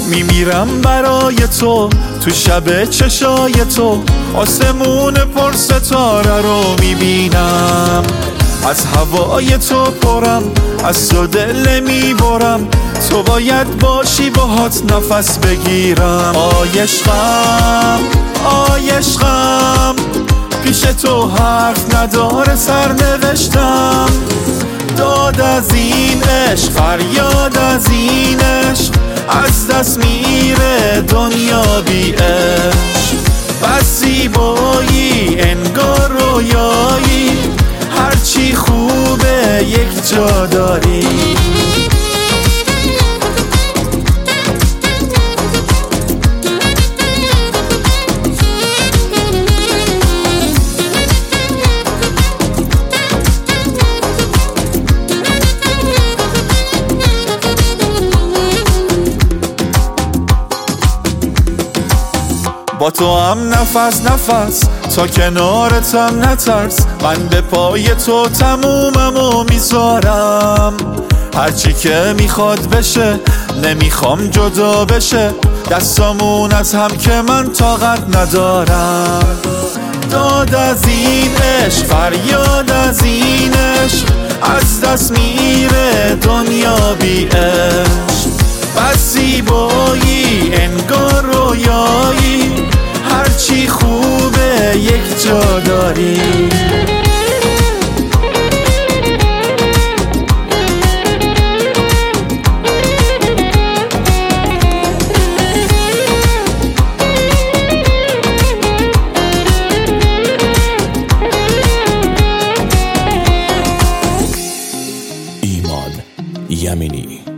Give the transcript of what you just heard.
میمیرم برای تو، تو شب چشای تو آسمون پر ستاره رو میبینم. از هوای تو پرم، از تو دل میبرم، تو باید باشی باهات نفس بگیرم. عشقم عشقم، پیش تو حرف نداره سرنوشتم. داد از این عشق، فریاد از این عشق، از دست میره دنیا بی عشق. بس زیبایی انگار رویایی، هرچی خوبه یک جا داری. با تو هم نفس نفس، تا کنارتم نترس. من به پای تو تموممو میذارم. هرچی که میخواد بشه، نمیخوام جدا بشه. دستامون از هم که من طاقت ندارم. داد از این عشق، فریاد از این عشق، از دست میره دنیا بی عشق. بس زیبایی انگار رویایی، هرچی خوبه یک جا داری. ایمان یمینی.